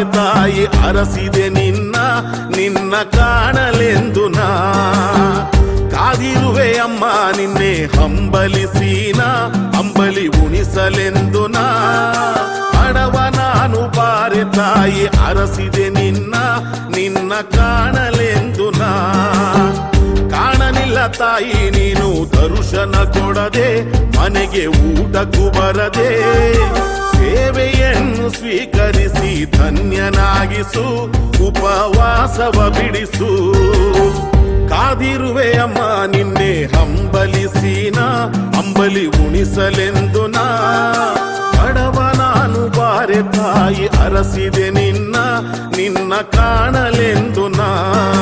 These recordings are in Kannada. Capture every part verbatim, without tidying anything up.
ಬಾರೆ ತಾಯಿ ಅರಸಿದೆ ನಿನ್ನ ನಿನ್ನ ಕಾಣಲೆಂದು ನಾ ಕಾದಿರುವೆ ಅಮ್ಮ ನಿನ್ನೆ ಹಂಬಲಿಸೀನ ಅಂಬಲಿ ಉಣಿಸಲೆಂದು ನಾ ಅಡವ ನಾನು ಬಾರೆ ತಾಯಿ ಅರಸಿದೆ ನಿನ್ನ ನಿನ್ನ ಕಾಣಲೆಂದು ನಾ ಕಾಣಲಿಲ್ಲ ತಾಯಿ ನೀನು ದರ್ಶನ ಕೊಡದೆ ಮನೆಗೆ ಊಟಕ್ಕೂ ಬರದೆ ಸೇವೆಯನ್ನು ಸ್ವೀಕರಿಸಿ ಧನ್ಯನಾಗಿಸು ಉಪವಾಸವ ಬಿಡಿಸು ಕಾದಿರುವೆ ಅಮ್ಮ ನಿನ್ನೆ ಹಂಬಲಿಸೀನ ಅಂಬಲಿ ಉಣಿಸಲೆಂದು ನಾ ಬಡವ ನಾನು ಬಾರೆ ತಾಯಿ ಅರಸಿದೆ ನಿನ್ನ ನಿನ್ನ ಕಾಣಲೆಂದು ನಾ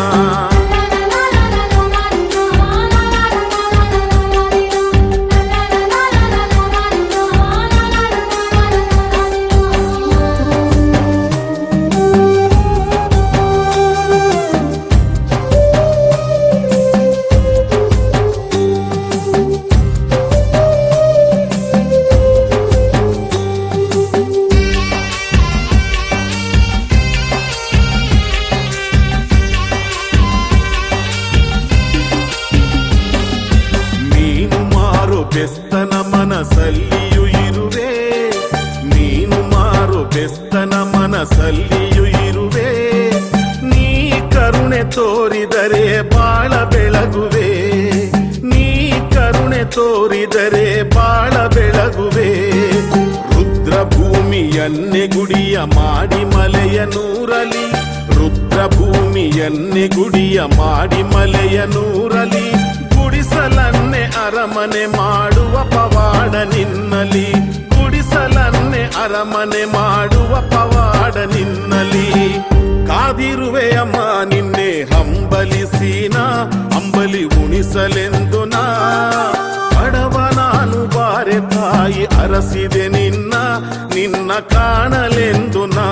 ಬೆಸ್ತನ ಮನಸ್ಸಲ್ಲಿಯೂ ಇರುವೆ ನೀನು ಮಾರು ಬೆಸ್ತನ ಮನಸ್ಸಲ್ಲಿಯೂ ಇರುವೆ ನೀ ಕರುಣೆ ತೋರಿದರೆ ಬಾಳ ಬೆಳಗುವೆ ನೀ ಕರುಣೆ ತೋರಿದರೆ ಬಾಳ ಬೆಳಗುವೆ ರುದ್ರ ಭೂಮಿಯನ್ನೇ ಗುಡಿಯ ಮಾಡಿ ಮಲೆಯ ನೂರಲಿ ರುದ್ರ ಭೂಮಿಯನ್ನೇ ಗುಡಿಯ ಮಾಡಿ ಮಲೆಯ ನೂರಲಿ ಗುಡಿಸಲನ್ನೇ ಅರಮನೆ ಮಾಡುವ ಪವಾಡ ನಿನ್ನಲಿ ಗುಡಿಸಲನ್ನೇ ಅರಮನೆ ಮಾಡುವ ಪವಾಡ ನಿನ್ನಲಿ ಕಾದಿರುವೆ ಅಮ್ಮ ನಿನ್ನೆ ಹಂಬಲಿಸೀನ ಅಂಬಲಿ ಉಣಿಸಲೆಂದು ನಾ ಬಡವ ನಾನು ಬಾರೆ ತಾಯಿ ಅರಸಿದೆ ನಿನ್ನ ನಿನ್ನ ಕಾಣಲೆಂದು ನಾ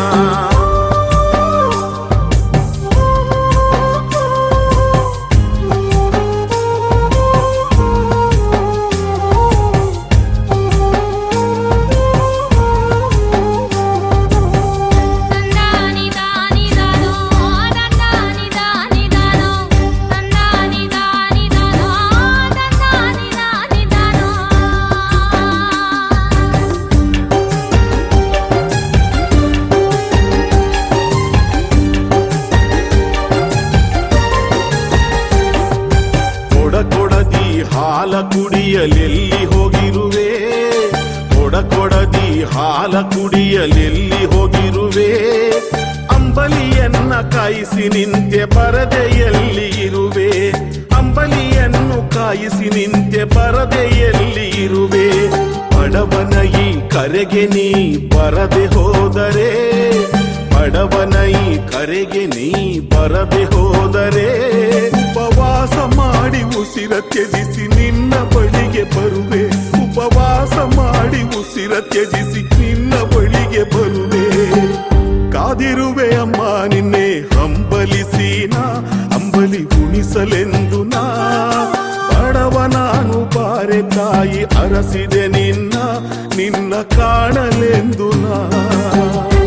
ಹಾಲ ಕುಡಿಯಲೆಲ್ಲಿ ಹೋಗಿರುವೆ ಕೊಡ ಕೊಡದಿ ಹಾಲ ಕುಡಿಯಲೆಲ್ಲಿ ಹೋಗಿರುವೆ ಅಂಬಲಿಯನ್ನ ಕಾಯಿಸಿ ನಿಂತೆ ಬರದೆಯಲ್ಲಿ ಇರುವೆ ಅಂಬಲಿಯನ್ನು ಕಾಯಿಸಿ ನಿಂತೆ ಬರದೆಯಲ್ಲಿ ಇರುವೆ ಬಡವನ ಈ ಕರೆಗೆ ನೀ ಬರದೆ ಹೋದರೆ ಬಡವನ ಈ ಕರೆಗೆ ನೀ ಬರದೆ ಹೋದರೆ ಉಪವಾಸ ಮಾಡಿ ಉಸಿರ ತ್ಯಜಿಸಿ ನಿನ್ನ ಬಳಿಗೆ ಬರುವೆ ಉಪವಾಸ ಮಾಡಿ ಉಸಿರ ತ್ಯಜಿಸಿ ನಿನ್ನ ಬಳಿಗೆ ಬರುವೆ ಕಾದಿರುವೆ ಅಮ್ಮ ನಿನ್ನೆ ಹಂಬಲಿಸೀನ ಅಂಬಲಿ ಉಣಿಸಲೆಂದು ನಾ ಬಡವ ನಾನು ಬಾರೆ ತಾಯಿ ಅರಸಿದೆ ನಿನ್ನ ನಿನ್ನ ಕಾಣಲೆಂದು ನಾ